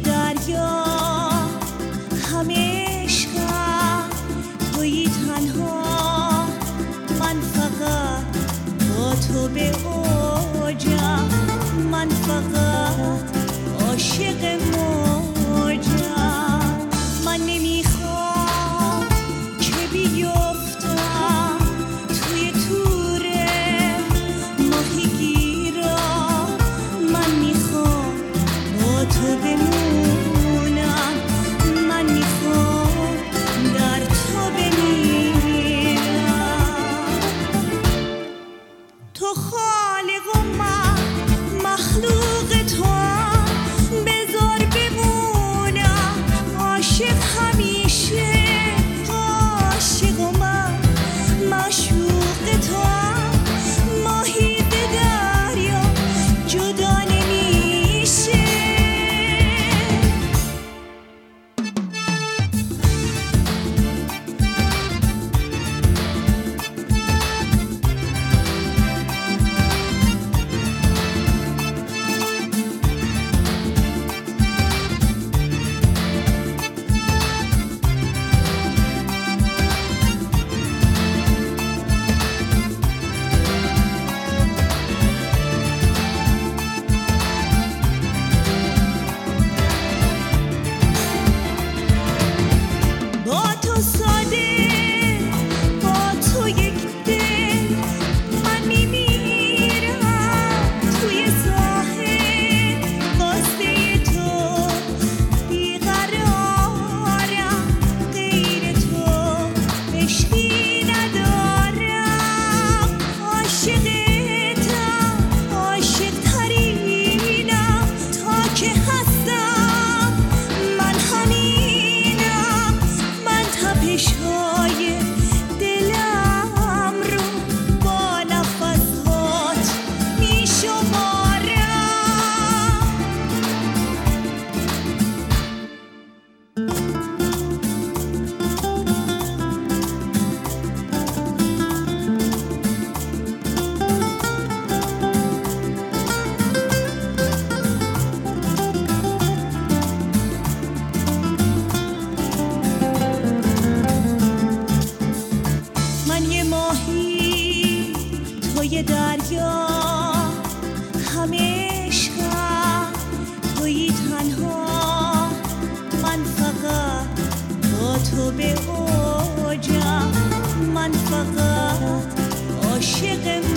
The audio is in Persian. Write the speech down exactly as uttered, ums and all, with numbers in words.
دریا همه عشقم، تویی تنها، من فقط با تو به اوجم، من فقط عاشق موجم. من نمیخوام که بیفتم توی توره ماهیگیرا، من میخوام با تو بمونم، من میخوام در تو بمیرم. تو خالق و من مخلوق تو هم، بذار بمونم عاشق همیشه، عاشق و من معشوق تو هم، ماهی به دریا جدا نمیشه. با تو ساده، با تو یک دل، من میمیرم توی ساحل، واسه تو بیقرارم، غیر تو عشقی ندارم. عاشقتم، عاشق ترینم، تا که هستم من همینم، من تپش‌های دلم رو با نفس‌هات می‌شمارم. من یه ماهی، توی دریا همه عشقم، تویی تنها، من فقط با تو به اوجم، من فقط عاشق